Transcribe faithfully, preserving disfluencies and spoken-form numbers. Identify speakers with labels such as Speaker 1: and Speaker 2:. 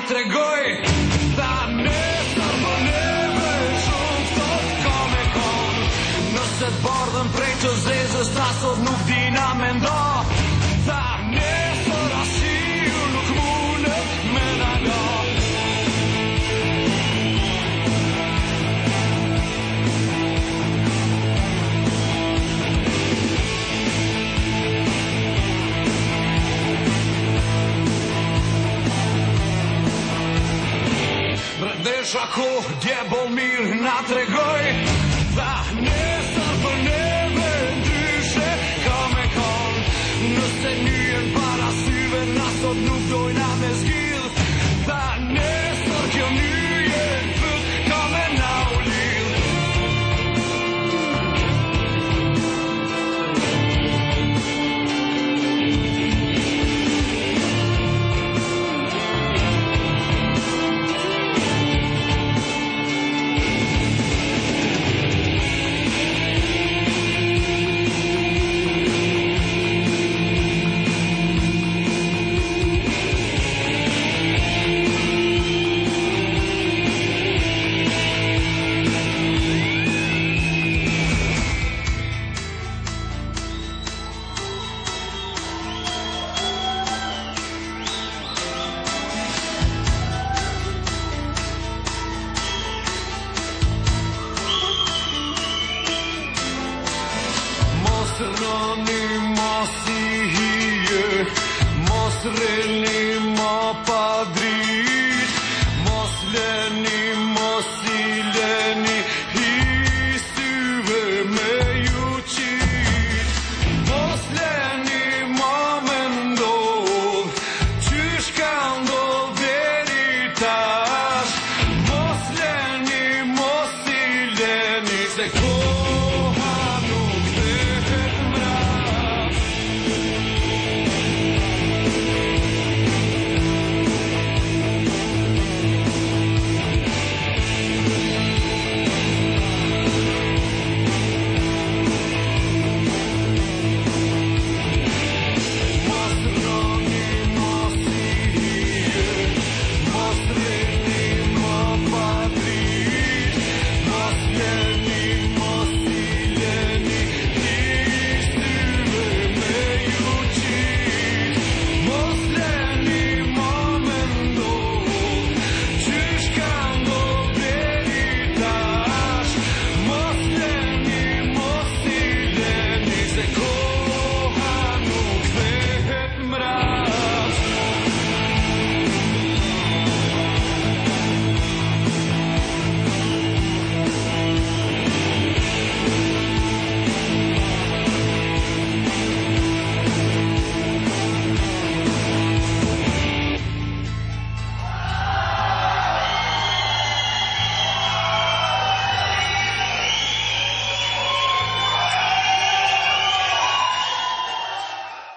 Speaker 1: tregoj ta nesër më neve shumë sot ka me kon. Nëse të bardhën prej të zezës ta sot nuk dina me ndo. Ta nesër asiu nuk mundet me nalo. Desha ko djebol mirë na tregoj ta nesër për neve ndryshe ka me kon. Nëse njën para syve na sot nuk dojna me zgjidh. Ta nesër kjo njën fët ka me na u lidh. Mos rëni, mos i hije, mos rëni.